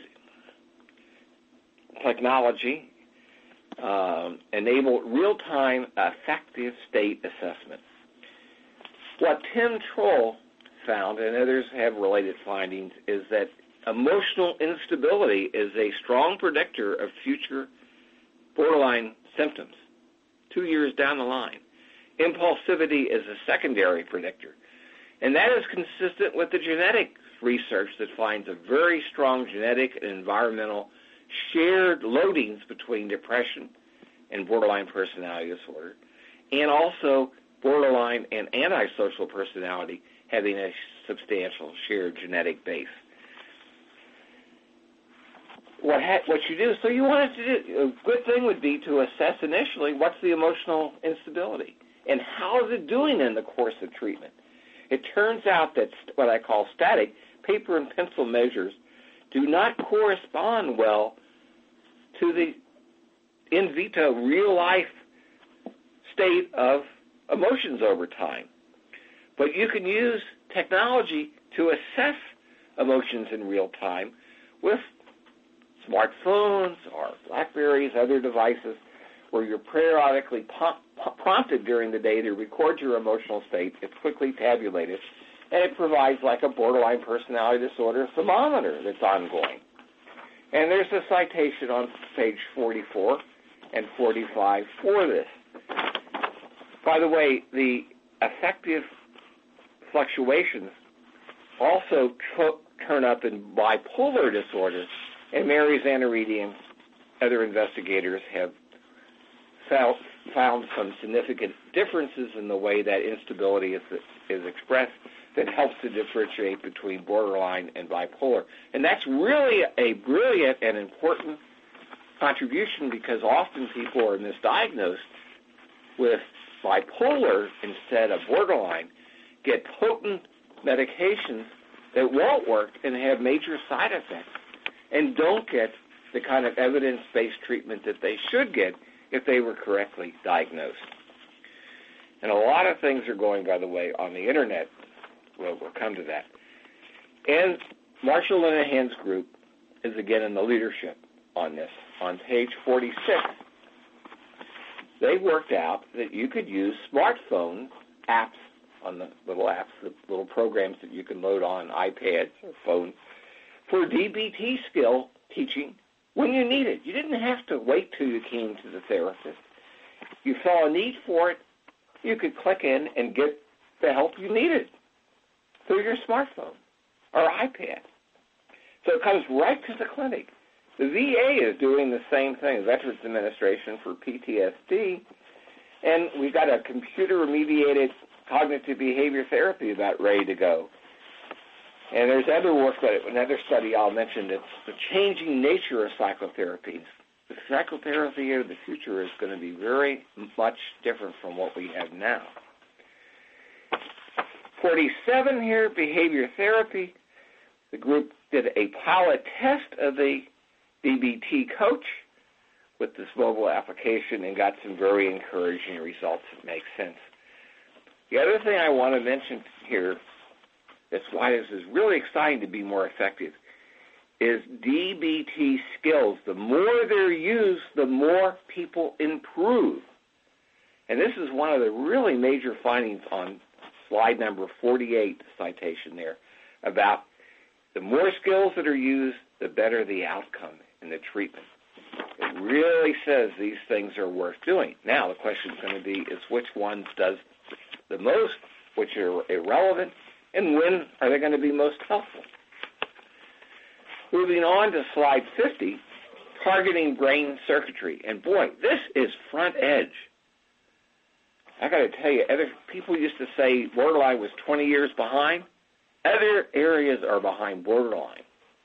technology, um, enable real-time affective state assessment. What Tim Troll found, and others have related findings, is that emotional instability is a strong predictor of future borderline symptoms two years down the line. Impulsivity is a secondary predictor. And that is consistent with the genetic research that finds a very strong genetic and environmental shared loadings between depression and borderline personality disorder, and also borderline and antisocial personality having a substantial shared genetic base. What, ha- what you do, so you want to do, a good thing would be to assess initially what's the emotional instability and how is it doing in the course of treatment. It turns out that what I call static paper and pencil measures do not correspond well to the in vitro real-life state of emotions over time. But you can use technology to assess emotions in real time with smartphones or Blackberries, other devices, where you're periodically pom- prompted during the day to record your emotional state. It's quickly tabulated, and it provides, like a borderline personality disorder thermometer that's ongoing. And there's a citation on page forty-four and forty-five for this. By the way, the affective fluctuations also tr- turn up in bipolar disorder, and Mary Zanaridi and other investigators have found, found some significant differences in the way that instability is, is expressed that helps to differentiate between borderline and bipolar. And that's really a brilliant and important contribution, because often people are misdiagnosed with bipolar instead of borderline, get potent medications that won't work and have major side effects, and don't get the kind of evidence-based treatment that they should get if they were correctly diagnosed. And a lot of things are going, by the way, on the Internet. Well, we'll come to that. And Marshall Linehan's group is again in the leadership on this. On page forty-six, they worked out that you could use smartphone apps, on the little apps, the little programs that you can load on iPads or phones, for D B T skill teaching when you need it. You didn't have to wait till you came to the therapist. You saw a need for it, you could click in and get the help you needed through your smartphone or iPad. So it comes right to the clinic. The V A is doing the same thing, Veterans Administration for P T S D, and we've got a computer-mediated cognitive behavior therapy about ready to go. And there's other work, that another study I'll mention, that's the changing nature of psychotherapy. The psychotherapy of the future is going to be very much different from what we have now. forty-seven here, behavior therapy. The group did a pilot test of the D B T coach with this mobile application and got some very encouraging results that make sense. The other thing I want to mention here, that's why this is really exciting to be more effective, is D B T skills. The more they're used, the more people improve. And this is one of the really major findings on slide number forty-eight, citation there, about the more skills that are used, the better the outcome in the treatment. It really says these things are worth doing. Now the question is going to be is which ones does the most, which are irrelevant, and when are they going to be most helpful? Moving on to slide fifty, targeting brain circuitry. And boy, this is front edge. I got to tell you, other people used to say borderline was twenty years behind. Other areas are behind borderline.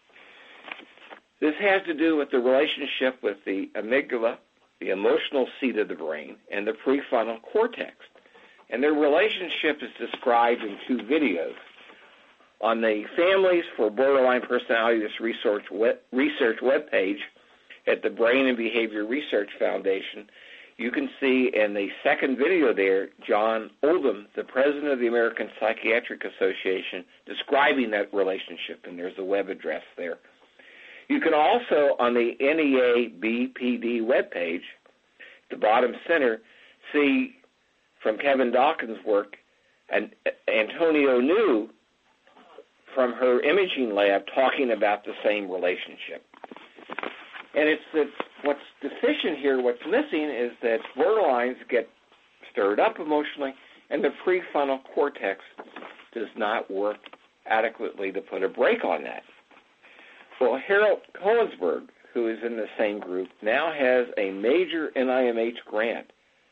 This has to do with the relationship with the amygdala, the emotional seat of the brain, and the prefrontal cortex. And their relationship is described in two videos. On the Families for Borderline Personality Research web, research webpage at the Brain and Behavior Research Foundation, you can see in the second video there, John Oldham, the president of the American Psychiatric Association, describing that relationship, and there's a web address there. You can also, on the N E A B P D webpage, the bottom center, see from Kevin Dawkins' work, and Antonio New from her imaging lab talking about the same relationship. And it's that what's deficient here, what's missing, is that borderlines get stirred up emotionally, and the prefrontal cortex does not work adequately to put a brake on that. Well, Harold Kohnsberg, who is in the same group, now has a major N I M H grant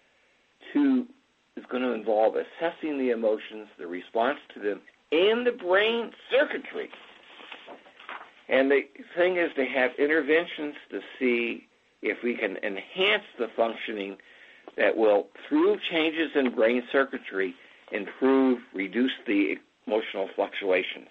to is going to involve assessing the emotions, the response to them, and the brain circuitry. And the thing is to have interventions to see if we can enhance the functioning that will, through changes in brain circuitry, improve, reduce the emotional fluctuations.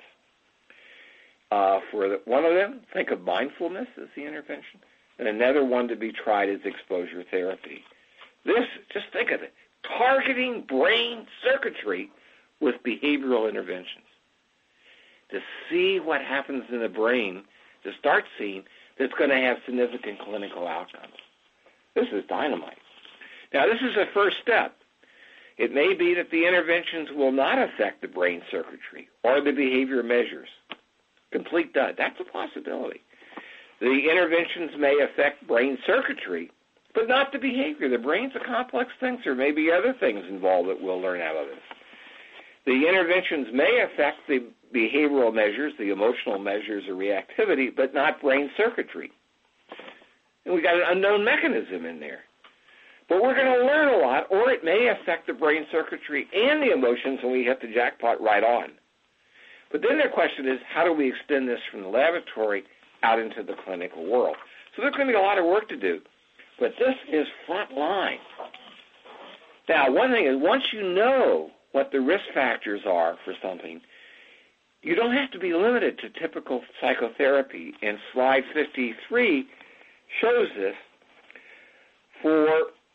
Uh, for the, one of them, think of mindfulness as the intervention, and another one to be tried is exposure therapy. This, just think of it, targeting brain circuitry with behavioral interventions to see what happens in the brain, to start seeing that's going to have significant clinical outcomes. This is dynamite. Now, this is a first step. It may be that the interventions will not affect the brain circuitry or the behavior measures. Complete dud. That's a possibility. The interventions may affect brain circuitry, but not the behavior. The brain's a complex thing. There may be other things involved that we'll learn out of this. The interventions may affect the behavioral measures, the emotional measures of reactivity, but not brain circuitry. And we got an unknown mechanism in there. But we're going to learn a lot, or it may affect the brain circuitry and the emotions, and we hit the jackpot right on. But then the question is, how do we extend this from the laboratory out into the clinical world? So there's going to be a lot of work to do, but this is front line. Now, one thing is, once you know what the risk factors are for something, you don't have to be limited to typical psychotherapy. And slide fifty-three shows this for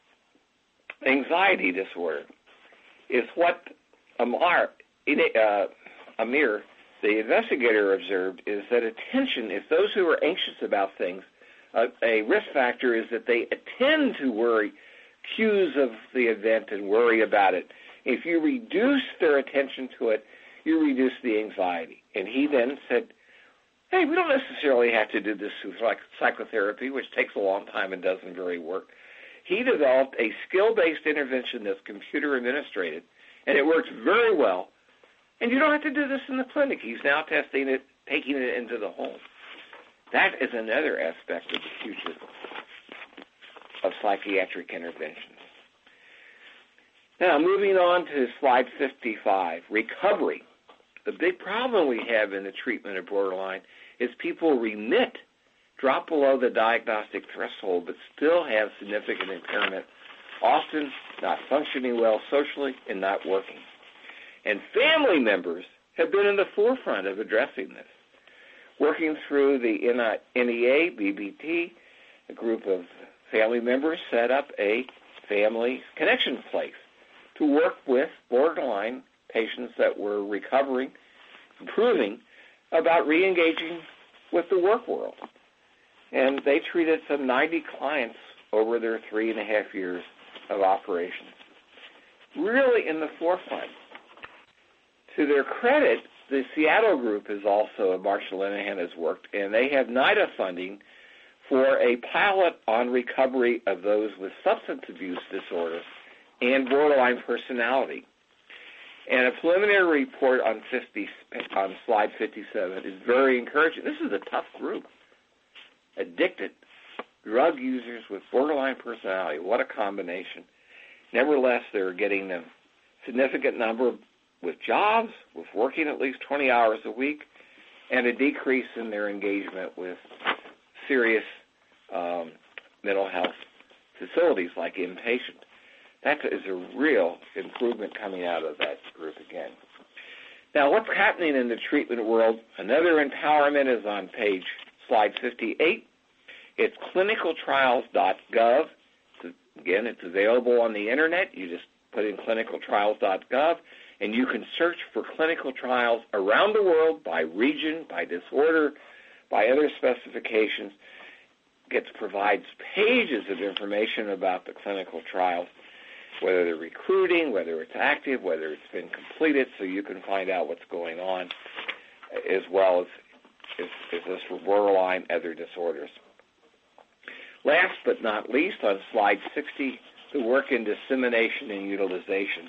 anxiety disorder. Is what Amar, uh, Amir, the investigator, observed is that attention, if those who are anxious about things, uh, a risk factor is that they attend to worry, cues of the event and worry about it. If you reduce their attention to it, you reduce the anxiety. And he then said, hey, we don't necessarily have to do this through psychotherapy, which takes a long time and doesn't very work. He developed a skill-based intervention that's computer administrated, and it works very well. And you don't have to do this in the clinic. He's now testing it, taking it into the home. That is another aspect of the future of psychiatric interventions. Now, moving on to slide fifty-five, recovery. The big problem we have in the treatment of borderline is people remit, drop below the diagnostic threshold, but still have significant impairment, often not functioning well socially and not working. And family members have been in the forefront of addressing this. Working through the N E A, B B T, a group of family members set up a family connection place to work with borderline patients that were recovering, improving, about re-engaging with the work world. And they treated some ninety clients over their three and a half years of operations. Really in the forefront. To their credit, the Seattle group is also, Marshall Linehan has worked, and they have NIDA funding for a pilot on recovery of those with substance abuse disorder and borderline personality. And a preliminary report on fifty on slide fifty-seven is very encouraging. This is a tough group. Addicted drug users with borderline personality. What a combination. Nevertheless, they're getting a significant number with jobs, with working at least twenty hours a week, and a decrease in their engagement with serious um, mental health facilities like inpatient. That is a real improvement coming out of that group again. Now, what's happening in the treatment world? Another empowerment is on page slide fifty-eight. It's clinical trials dot gov. Again, it's available on the internet. You just put in clinical trials dot gov, and you can search for clinical trials around the world by region, by disorder, by other specifications. It provides pages of information about the clinical trials, whether they're recruiting, whether it's active, whether it's been completed, so you can find out what's going on, as well as is, is this for borderline, other disorders. Last but not least, on slide sixty, the work in dissemination and utilization.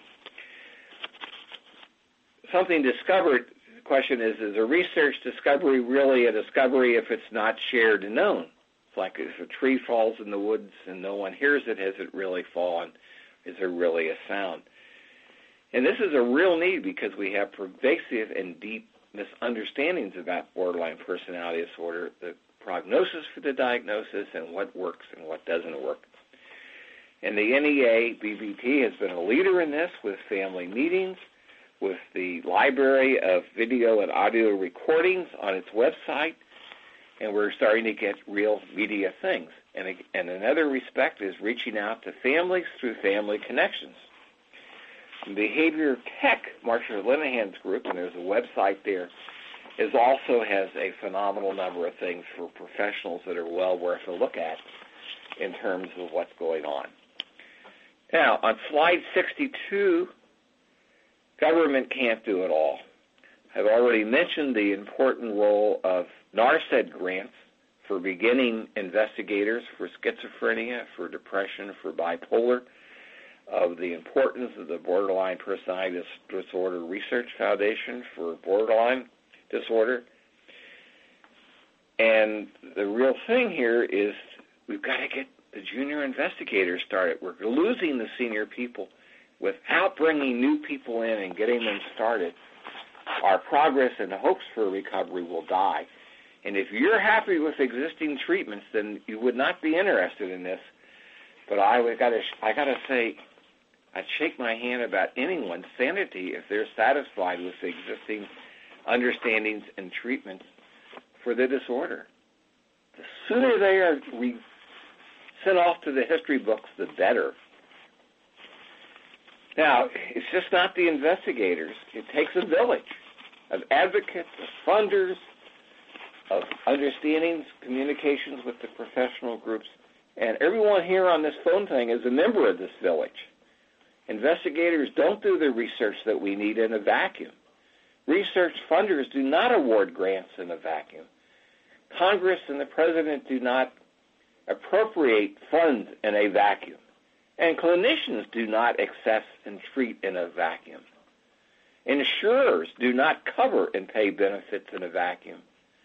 Something discovered, the question is, is a research discovery really a discovery if it's not shared and known? It's like if a tree falls in the woods and no one hears it, has it really fallen? Is there really a sound? And this is a real need because we have pervasive and deep misunderstandings about borderline personality disorder, the prognosis for the diagnosis, and what works and what doesn't work. And the N E A B B T has been a leader in this with family meetings, with the library of video and audio recordings on its website, and we're starting to get real media things. And, and another respect is reaching out to families through family connections. Behavior Tech, Marshall Linehan's group, and there's a website there, is also has a phenomenal number of things for professionals that are well worth a look at in terms of what's going on. Now, on slide sixty-two, government can't do it all. I've already mentioned the important role of NARCED grants for beginning investigators for schizophrenia, for depression, for bipolar, of the importance of the Borderline Personality Disorder Research Foundation for borderline disorder. And the real thing here is we've got to get the junior investigators started. We're losing the senior people. Without bringing new people in and getting them started, our progress and the hopes for recovery will die. And if you're happy with existing treatments, then you would not be interested in this. But I got to, I got to say, I'd shake my hand about anyone's sanity if they're satisfied with the existing understandings and treatments for the disorder. The sooner they are re- sent off to the history books, the better. Now, it's just not the investigators. It takes a village of advocates, of funders, of understandings, communications with the professional groups. And everyone here on this phone thing is a member of this village. Investigators don't do the research that we need in a vacuum. Research funders do not award grants in a vacuum. Congress and the President do not appropriate funds in a vacuum, and clinicians do not assess and treat in a vacuum. Insurers do not cover and pay benefits in a vacuum.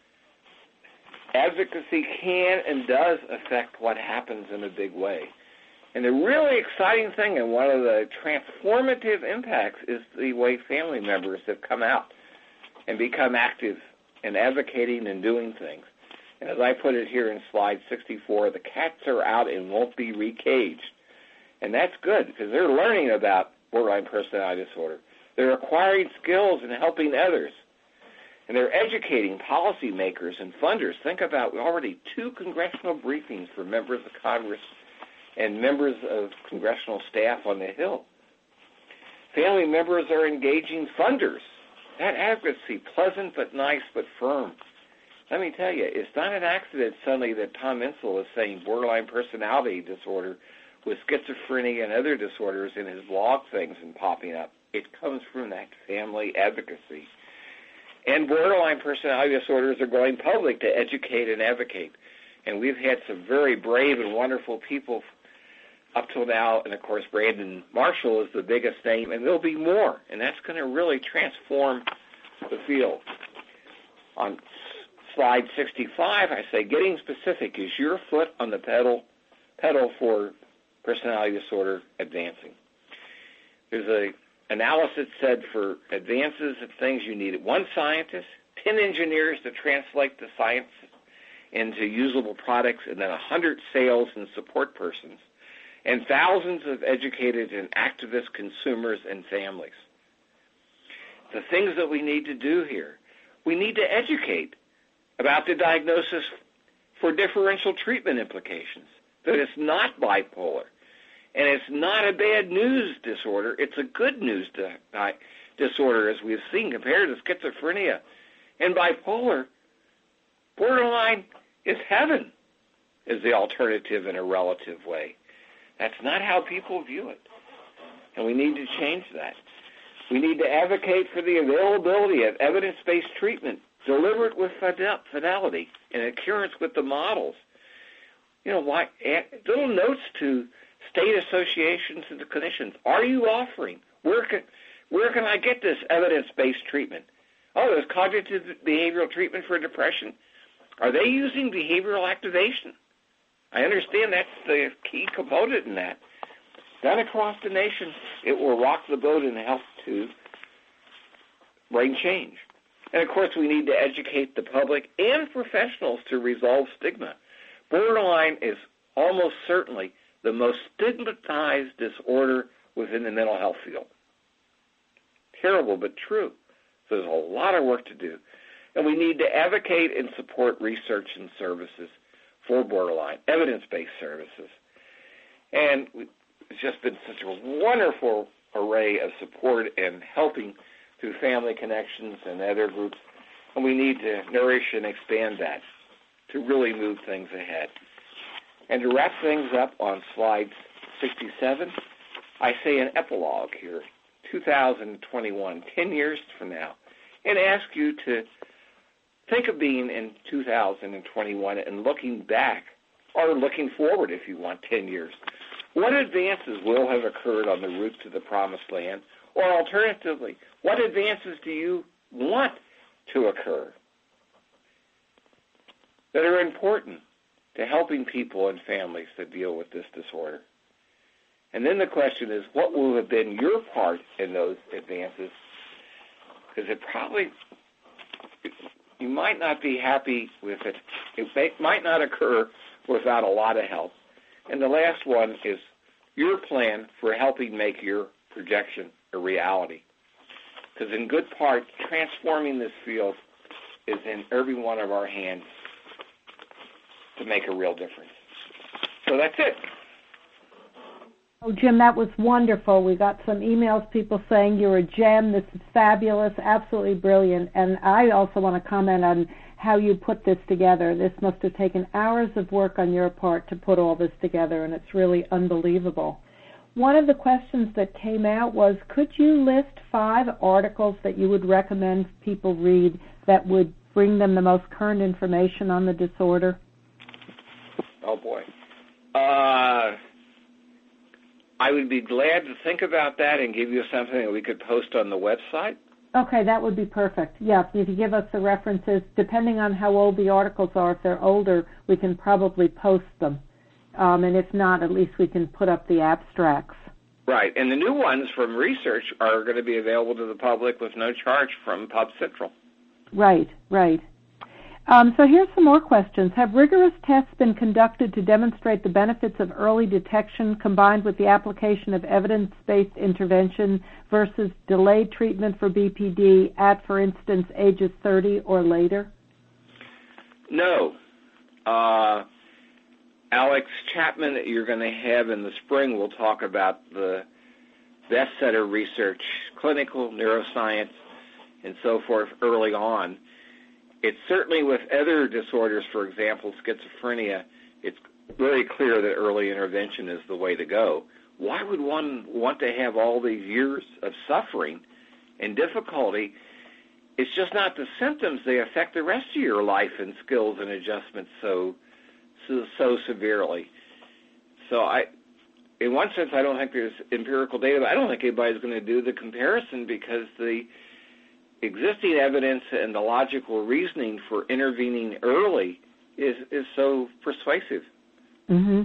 Advocacy can and does affect what happens in a big way. And the really exciting thing and one of the transformative impacts is the way family members have come out and become active in advocating and doing things. And as I put it here in slide sixty-four, the cats are out and won't be recaged. And that's good because they're learning about borderline personality disorder. They're acquiring skills and helping others. And they're educating policymakers and funders. Think about already two congressional briefings for members of Congress and members of congressional staff on the Hill. Family members are engaging funders. That advocacy, pleasant but nice but firm. Let me tell you, it's not an accident suddenly that Tom Insel is saying borderline personality disorder with schizophrenia and other disorders in his blog things and popping up. It comes from that family advocacy. And borderline personality disorders are going public to educate and advocate. And we've had some very brave and wonderful people up till now, and of course Brandon Marshall is the biggest name, and there'll be more, and that's going to really transform the field. On slide sixty-five, I say getting specific. Is your foot on the pedal, pedal for personality disorder advancing? There's a analysis said for advances of things you need one scientist, ten engineers to translate the science into usable products, and then one hundred sales and support persons, and thousands of educated and activist consumers and families. The things that we need to do here, we need to educate about the diagnosis for differential treatment implications, that it's not bipolar, and it's not a bad news disorder. It's a good news di- disorder, as we've seen, compared to schizophrenia. And bipolar, borderline is heaven, is the alternative in a relative way. That's not how people view it, and we need to change that. We need to advocate for the availability of evidence-based treatment delivered with fidelity and adherence with the models. You know, why, little notes to state associations and the clinicians. Are you offering? Where can, where can I get this evidence-based treatment? Oh, there's cognitive behavioral treatment for depression. Are they using behavioral activation? I understand that's the key component in that. Done across the nation, it will rock the boat and help to bring change. And, of course, we need to educate the public and professionals to resolve stigma. Borderline is almost certainly the most stigmatized disorder within the mental health field. Terrible, but true. So there's a lot of work to do. And we need to advocate and support research and services for borderline, evidence-based services. And it's just been such a wonderful array of support and helping through family connections and other groups. And we need to nourish and expand that to really move things ahead. And to wrap things up on slide sixty-seven, I say an epilogue here, two thousand twenty-one, ten years from now, and ask you to think of being in two thousand twenty-one and looking back, or looking forward if you want, ten years. What advances will have occurred on the route to the promised land? Or alternatively, what advances do you want to occur that are important to helping people and families that deal with this disorder? And then the question is, what will have been your part in those advances? Because it probably, you might not be happy with it. It may, might not occur without a lot of help. And the last one is your plan for helping make your projection a reality. Because in good part, transforming this field is in every one of our hands to make a real difference. So that's it. Oh, Jim, that was wonderful. We got some emails, people saying you're a gem, this is fabulous, absolutely brilliant. And I also want to comment on how you put this together. This must have taken hours of work on your part to put all this together, and it's really unbelievable. One of the questions that came out was, could you list five articles that you would recommend people read that would bring them the most current information on the disorder? Oh, boy. Uh, I would be glad to think about that and give you something that we could post on the website. Okay, that would be perfect. Yeah, if you give us the references, depending on how old the articles are, if they're older, we can probably post them. Um, and if not, at least we can put up the abstracts. Right, and the new ones from research are going to be available to the public with no charge from Pub Central. Right, right. Um, so here's some more questions. Have rigorous tests been conducted to demonstrate the benefits of early detection combined with the application of evidence-based intervention versus delayed treatment for B P D at, for instance, ages thirty or later? No. Uh, Alex Chapman, that you're going to have in the spring, will talk about the best set of research, clinical, neuroscience, and so forth early on. It's certainly with other disorders, for example, schizophrenia, it's very clear that early intervention is the way to go. Why would one want to have all these years of suffering and difficulty? It's just not the symptoms. They affect the rest of your life and skills and adjustments so so, so severely. So I, in one sense, I don't think there's empirical data, but I don't think anybody's going to do the comparison because the existing evidence and the logical reasoning for intervening early is, is so persuasive. Mm-hmm.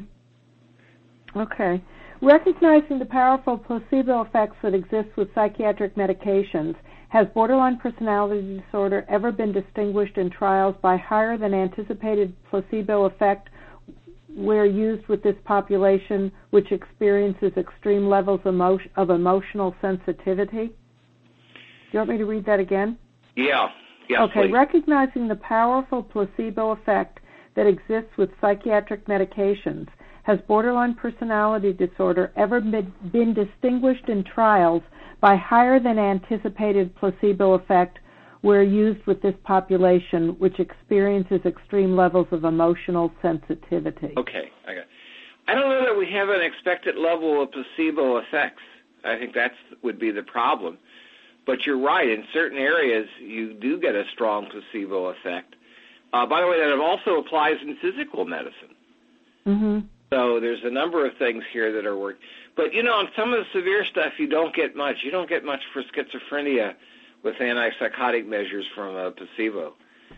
Okay. Recognizing the powerful placebo effects that exist with psychiatric medications, has borderline personality disorder ever been distinguished in trials by higher than anticipated placebo effect where used with this population which experiences extreme levels of emotional sensitivity? Do you want me to read that again? Yeah. Yes, okay. Please. Recognizing the powerful placebo effect that exists with psychiatric medications, has borderline personality disorder ever been, been distinguished in trials by higher than anticipated placebo effect where used with this population which experiences extreme levels of emotional sensitivity? Okay. I got. I don't know that we have an expected level of placebo effects. I think that would be the problem. But you're right. In certain areas, you do get a strong placebo effect. Uh, by the way, that also applies in physical medicine. Mm-hmm. So there's a number of things here that are working. But, you know, on some of the severe stuff, you don't get much. You don't get much for schizophrenia with antipsychotic measures from a placebo.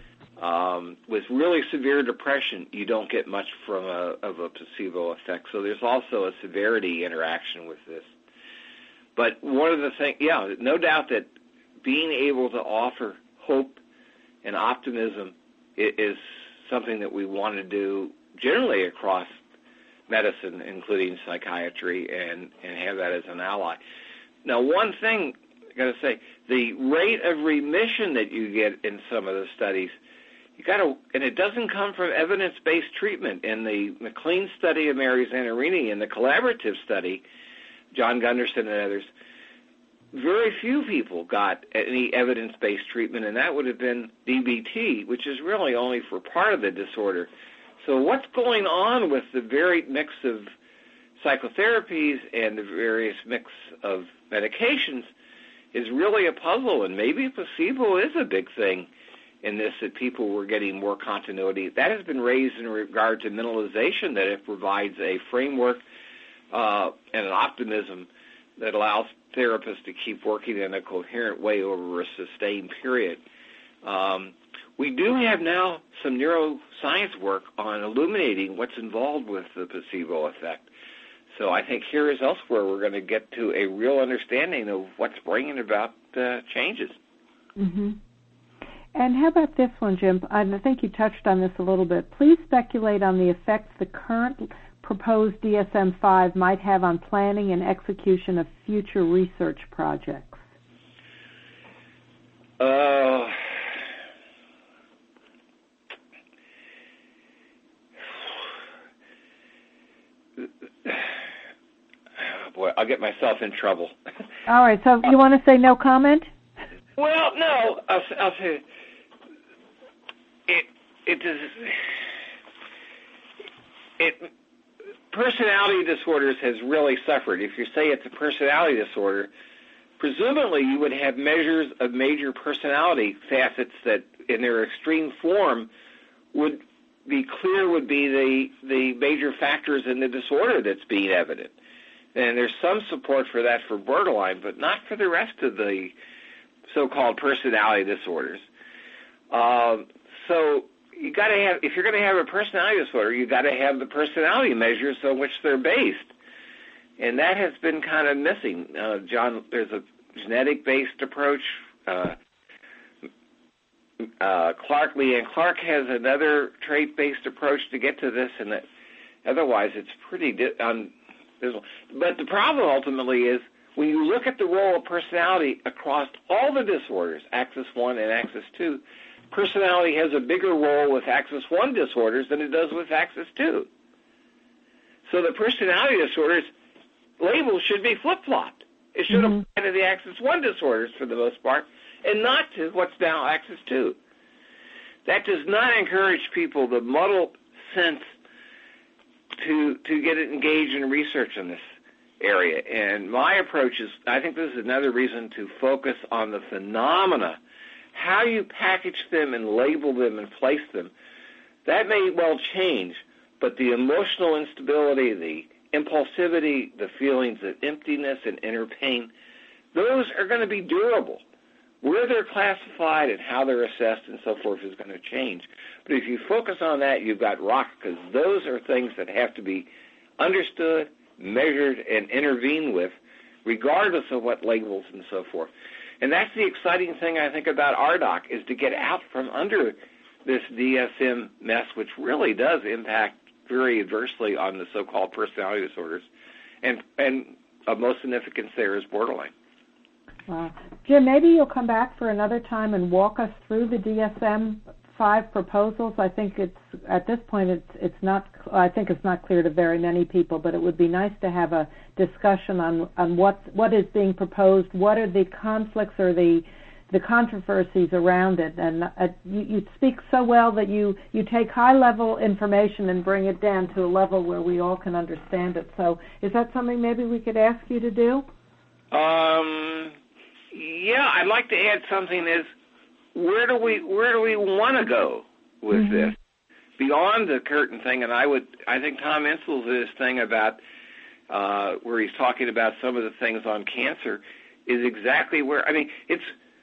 Um, with really severe depression, you don't get much from a, of a placebo effect. So there's also a severity interaction with this. But one of the things, yeah, no doubt that being able to offer hope and optimism is something that we want to do generally across medicine, including psychiatry, and, and have that as an ally. Now, one thing I got to say, the rate of remission that you get in some of the studies, you got to, and it doesn't come from evidence-based treatment. In the McLean study of Mary Zanarini and the collaborative study, John Gunderson and others, very few people got any evidence-based treatment, and that would have been D B T, which is really only for part of the disorder. So what's going on with the varied mix of psychotherapies and the various mix of medications is really a puzzle, and maybe placebo is a big thing in this, that people were getting more continuity. That has been raised in regard to mentalization, that it provides a framework uh, and an optimism that allows therapists to keep working in a coherent way over a sustained period. Um, we do have now some neuroscience work on illuminating what's involved with the placebo effect. So I think here as elsewhere, we're going to get to a real understanding of what's bringing about uh, changes. Mm-hmm. And how about this one, Jim? I think you touched on this a little bit. Please speculate on the effects the current proposed D S M five might have on planning and execution of future research projects. Uh, boy, I'll get myself in trouble. All right, so you want to say no comment? Well, no, I'll, I'll say it. It does. It personality disorders has really suffered. If you say it's a personality disorder, presumably you would have measures of major personality facets that, in their extreme form, would be clear would be the, the major factors in the disorder that's being evident. And there's some support for that for borderline, but not for the rest of the so-called personality disorders. Uh, so you got to have, if you're going to have a personality disorder, you got to have the personality measures on which they're based, and that has been kind of missing. Uh, John, there's a genetic-based approach. Uh, uh, Clark, Leanne Clark has another trait-based approach to get to this, and that, otherwise it's pretty di- un- But the problem ultimately is when you look at the role of personality across all the disorders, Axis one and Axis two, personality has a bigger role with Axis one disorders than it does with Axis two. So the personality disorders label should be flip-flopped. It should mm-hmm. apply to the Axis one disorders for the most part and not to what's now Axis two. That does not encourage people to muddle sense to to get engaged in research in this area. And my approach is, I think this is another reason to focus on the phenomena, how you package them and label them and place them. That may well change, but the emotional instability, the impulsivity, the feelings of emptiness and inner pain, those are going to be durable. Where they're classified and how they're assessed and so forth is going to change. But if you focus on that, you've got rock, because those are things that have to be understood, measured, and intervened with, regardless of what labels and so forth. And that's the exciting thing, I think, about R D O C, is to get out from under this D S M mess, which really does impact very adversely on the so-called personality disorders. And, and of most significance there is borderline. Wow. Jim, maybe you'll come back for another time and walk us through the D S M five proposals. I think it's, at this point, it's it's not, I think it's not clear to very many people, but it would be nice to have a discussion on, on what what is being proposed, what are the conflicts or the the controversies around it. And uh, you, you speak so well that you, you take high-level information and bring it down to a level where we all can understand it. So is that something maybe we could ask you to do? Um... Yeah, I'd like to add something is, where do we where do we want to go with mm-hmm. this beyond the curtain thing? And I would I think Tom Insel's thing about uh, where he's talking about some of the things on cancer is exactly where, I mean, it's,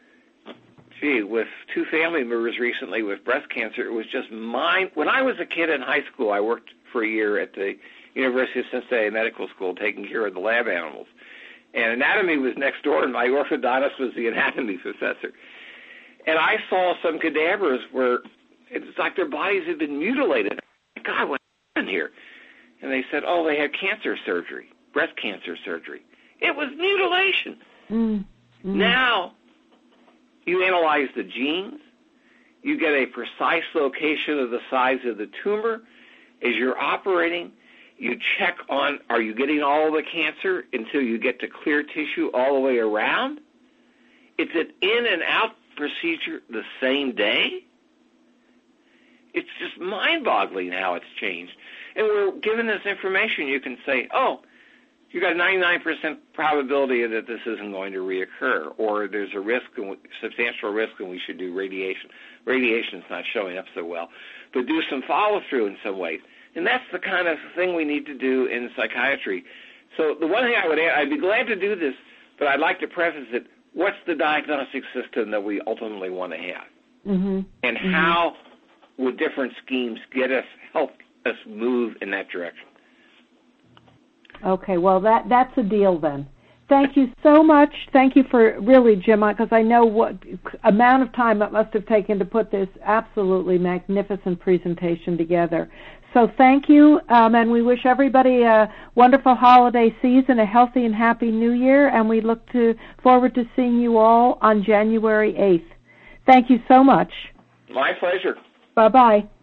gee, with two family members recently with breast cancer, it was just mine. When I was a kid in high school, I worked for a year at the University of Cincinnati Medical School taking care of the lab animals. And anatomy was next door, and my orthodontist was the anatomy professor. And I saw some cadavers where it's like their bodies had been mutilated. God, what happened here? And they said, oh, they had cancer surgery, breast cancer surgery. It was mutilation. Mm-hmm. Now, you analyze the genes. You get a precise location of the size of the tumor. As you're operating, you check on, are you getting all the cancer until you get to clear tissue all the way around? It's an in and out procedure the same day. It's just mind-boggling how it's changed. And we're given this information, you can say, oh, you got a ninety-nine percent probability that this isn't going to reoccur, or there's a risk, substantial risk, and we should do radiation. Radiation's not showing up so well, but do some follow-through in some ways. And that's the kind of thing we need to do in psychiatry. So the one thing I would add, I'd be glad to do this, but I'd like to preface it, what's the diagnostic system that we ultimately want to have? Mm-hmm. And mm-hmm. how would different schemes get us, help us move in that direction? Okay, well, that that's a deal then. Thank you so much. Thank you for really, Jim, because I know what amount of time it must have taken to put this absolutely magnificent presentation together. So thank you, um, and we wish everybody a wonderful holiday season, a healthy and happy New Year, and we look to forward to seeing you all on January eighth. Thank you so much. My pleasure. Bye-bye.